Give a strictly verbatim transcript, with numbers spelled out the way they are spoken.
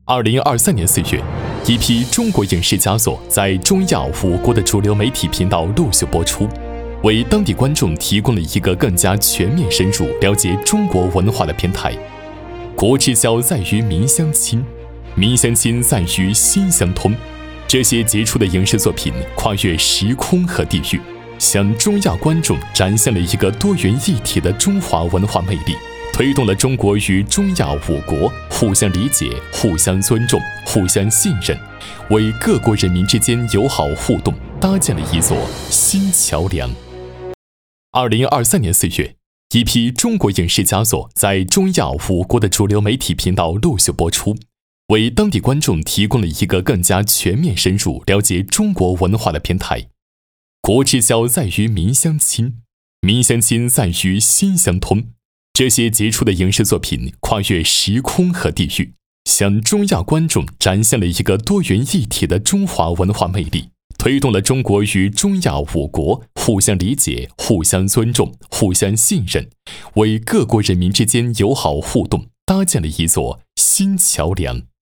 二零二三年四月，一批中国影视佳作在中亚五国的主流媒体频道陆续播出，为当地观众提供了一个更加全面深入了解中国文化的平台。国之交在于民相亲，民相亲在于心相通。这些杰出的影视作品跨越时空和地域，向中亚观众展现了一个多元一体的中华文化魅力，推动了中国与中亚五国互相理解、互相尊重、互相信任，为各国人民之间友好互动搭建了一座新桥梁。二零二三年四月，一批中国影视佳作在中亚五国的主流媒体频道陆续播出，为当地观众提供了一个更加全面深入了解中国文化的平台。国之交在于民相亲，民相亲在于心相通。这些杰出的影视作品跨越时空和地域，向中亚观众展现了一个多元一体的中华文化魅力，推动了中国与中亚五国互相理解、互相尊重、互相信任，为各国人民之间友好互动搭建了一座新桥梁。